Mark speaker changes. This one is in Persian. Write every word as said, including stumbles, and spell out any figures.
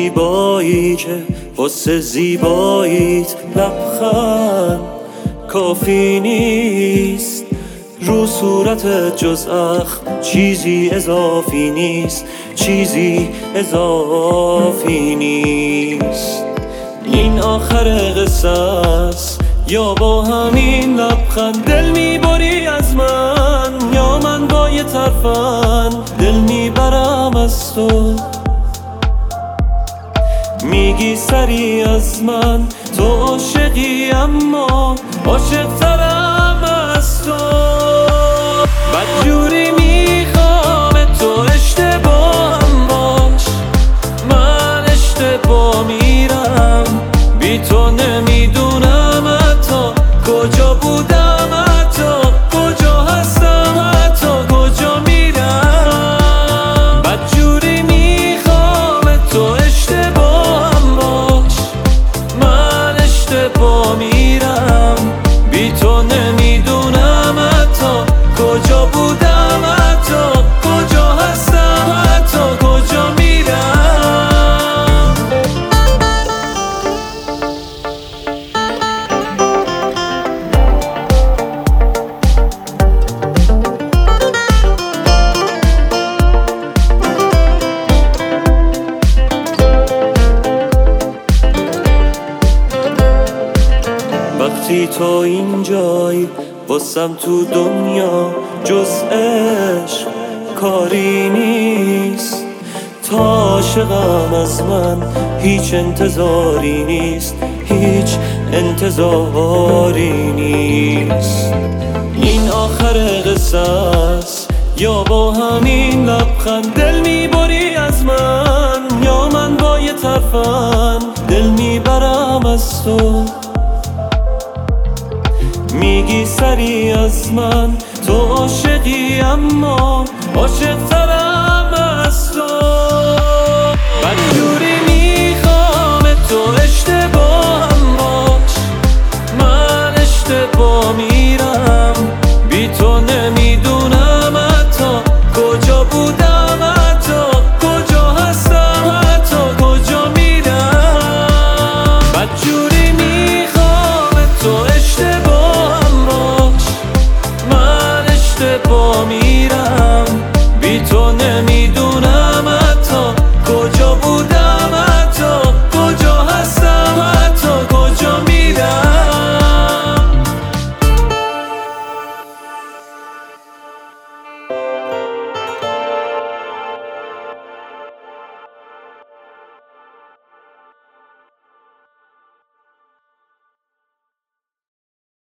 Speaker 1: زیبایی که واسه زیباییت لبخند کافی نیست، رو صورتت جز اخم چیزی اضافی نیست، چیزی اضافی نیست. این آخر قصه است یا با همین لبخند دل میبری از من، یا من با یه طرفن دل میبرم از تو. میگی سری از من تو عاشقی، اما عاشق‌ترم از تو. بدجوری میخوام تو اشتباهم باش، من اشتباه میرم بی تو، نمیدونم حتی کجا بودم، حتی کجا هستم، حتی کجا میرم. بدجوری میخوام تو اشتباهم باش، من اشتباه میرم بی تو، نمیدونم حتی کجا بودم، حتی کجا هستم، حتی کجا میرم. وقتی تو اینجایی واسم تو دنیا جز عشق کاری نیست، تا عاشقم از من هیچ انتظاری نیست، هیچ انتظاری نیست. این آخر قصه است یا با همین لبخند دل میبری از من، یا من با یه طرفن دل میبرم از تو. میگی سری از من تو عاشقی، اما عاشق